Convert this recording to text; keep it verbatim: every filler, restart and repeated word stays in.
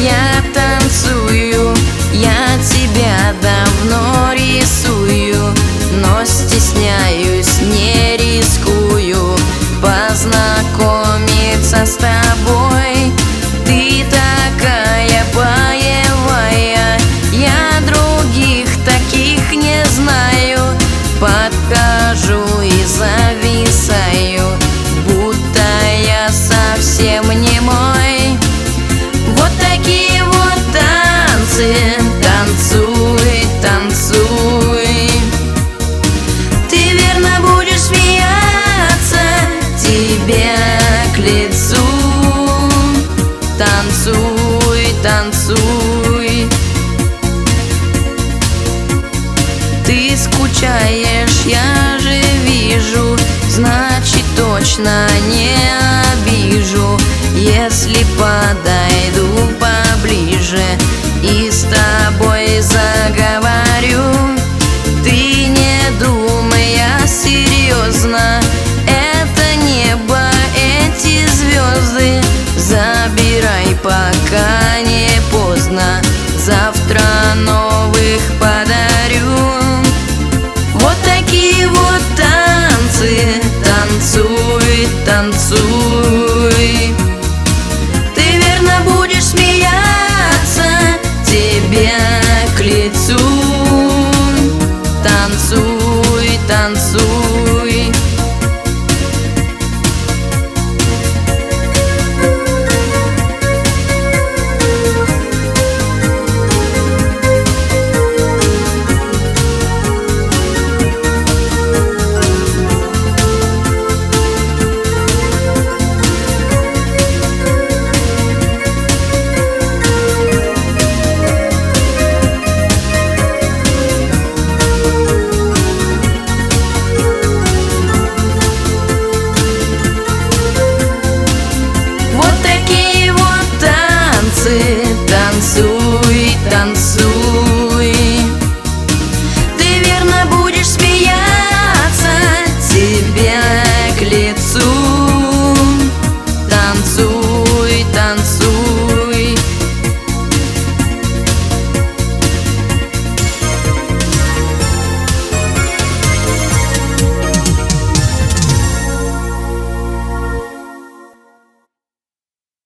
я танцую, я тебя давно рисую, но стесняюсь, не рискую познакомиться с тобой. Ты такая боевая, я других таких не знаю. Подхожу и зависаю, будто я совсем не мой. Вот такие вот танцы, танцуй, танцуй. Ты верно будешь смеяться, тебе к лицу. Танцуй, танцуй. Ты скучаешь, я же вижу, значит точно не обижу, если подойду поближе и с тобой заговорю. Ты не думай, я серьезно, это небо, эти звезды. Забирай, пока не поздно, завтра новых подарю. Вот такие вот танцы, танцуй, танцуй. Ты верно будешь смеяться, тебе к лицу. Танцуй, танцуй.